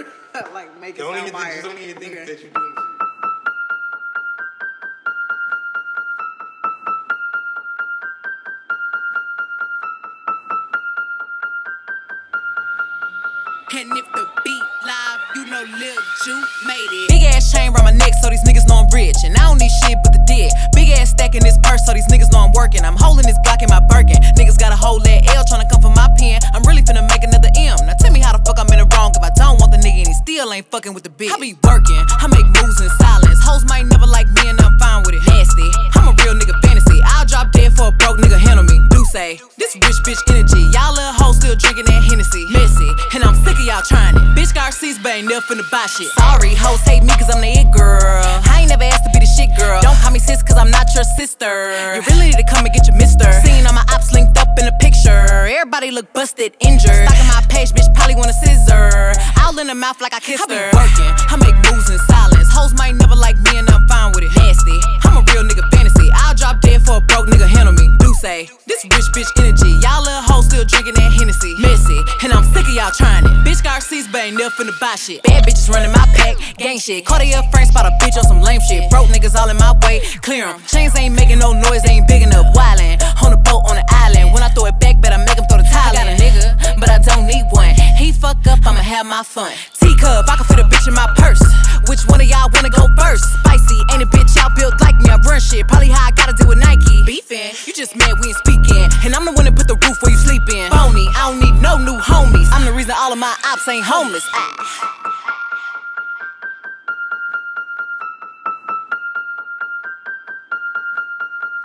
Like, make it sound fire. Just don't even think that you're doing this. And if the beat live, you know Lil Ju made it. Big ass chain around my neck so these niggas know I'm rich. And I don't need shit but the dick. Big ass stack in this purse so these niggas know I'm working. I'm holding this Glock in my Birkin. Niggas got a whole that L tryna come for my pen. I'm really finna make another M. Now tell me how the fuck I'm in the wrong if I don't want the nigga and he still ain't fucking with the bitch. I be working, I make moves in silence. Hoes might never like me and I'm fine with it. Nasty, I'm a real nigga fantasy. I'll drop dead for a broke nigga handle me. Do say, this rich bitch energy. Y'all little hoes still drinking that Hennessy. Messy, and I'm sick of y'all trying it. Bitch got receipts but ain't never finna buy shit. Sorry, hoes hate me cause I'm the it girl. I ain't never asked to be the shit girl. Don't call me sis cause I'm not your sister. You really need to come and get your mister. Seen all my ops linked up in the picture. Everybody look busted, injured. Stalking my page, bitch probably want a scissor. All in the mouth like I kissed her. I be working, I make moves in silence. Hoes might never like me and I'm fine with it. Nasty, I'm a real nigga fantasy. I'll drop dead for a broke nigga handle me. Do say, this rich bitch energy. Y'all little hoes still drinking that Hennessy. Messy, and I'm sick of y'all trying it. Bitch got receipts but ain't never finna buy shit. Bad bitches running my pack, gang shit. Cartier friends spot a bitch on some lame shit. Broke niggas all in my way, clear 'em. Chains ain't making no noise, they ain't big enough. Wildin', on the boat on the island. When I throw it back, better make him throw the tile. I got a nigga, but I don't need one. He fuck up, I'ma have my fun. Teacup, I can fit a bitch in my purse. Which one of y'all wanna go first? Spicy, ain't a bitch out built like me. I run shit, probably how I gotta deal with Nike. Beefin', you just mad we ain't speaking. And I'm the one that put the roof where you sleepin'. Phony, I don't need no new homies. I'm the reason all of my ops ain't homeless.